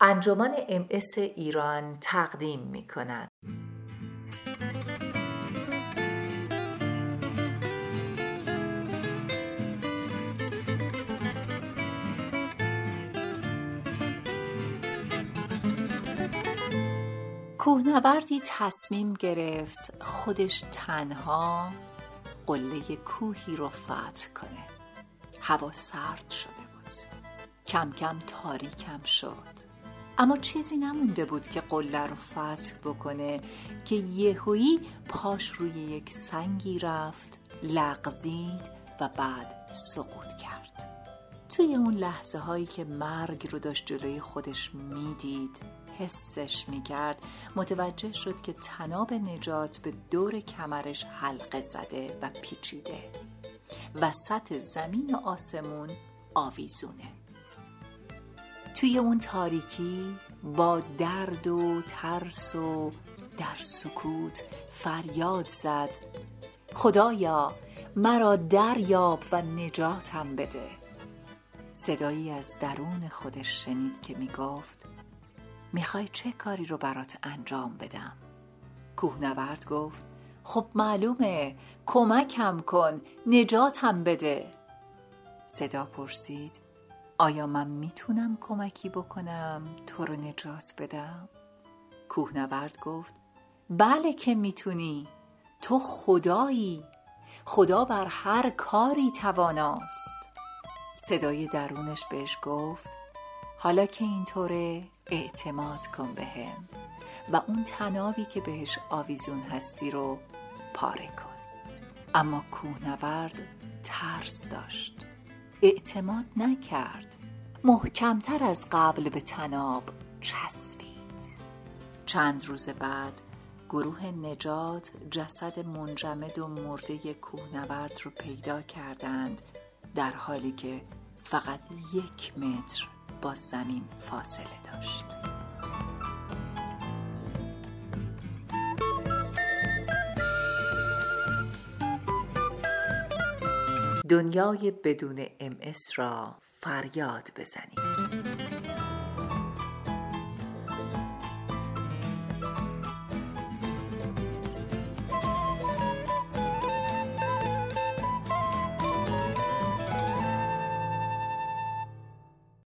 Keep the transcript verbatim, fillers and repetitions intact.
انجمن ام اس ایران تقدیم می کند. کوهنوردی تصمیم گرفت خودش تنها قله کوهی رو فتح کنه. هوا سرد شده بود، کم کم تاریکم شد، اما چیزی نمونده بود که قله رو فتح بکنه که یهویی پاش روی یک سنگی رفت، لغزید و بعد سقوط کرد. توی اون لحظه هایی که مرگ رو داشت جلوی خودش میدید، حسش میکرد، متوجه شد که طناب نجات به دور کمرش حلقه زده و پیچیده. وسط زمین و آسمون آویزونه. توی اون تاریکی با درد و ترس و در سکوت فریاد زد: خدایا مرا دریاب و نجاتم بده. صدایی از درون خودش شنید که میگفت: میخوای چه کاری رو برات انجام بدم؟ کوهنورد گفت: خب معلومه، کمکم کن، نجاتم بده. صدا پرسید: آیا من میتونم کمکی بکنم تو رو نجات بدم؟ کوهنورد گفت: بله که میتونی، تو خدایی، خدا بر هر کاری تواناست. صدای درونش بهش گفت: حالا که اینطوره اعتماد کن بهم و اون طنابی که بهش آویزون هستی رو پاره کن. اما کوهنورد ترس داشت، اعتماد نکرد، محکمتر از قبل به طناب چسبید. چند روز بعد گروه نجات جسد منجمد و مرده کوهنورد رو پیدا کردند، در حالی که فقط یک متر با زمین فاصله داشت. دنیای بدون ام اس را فریاد بزنید.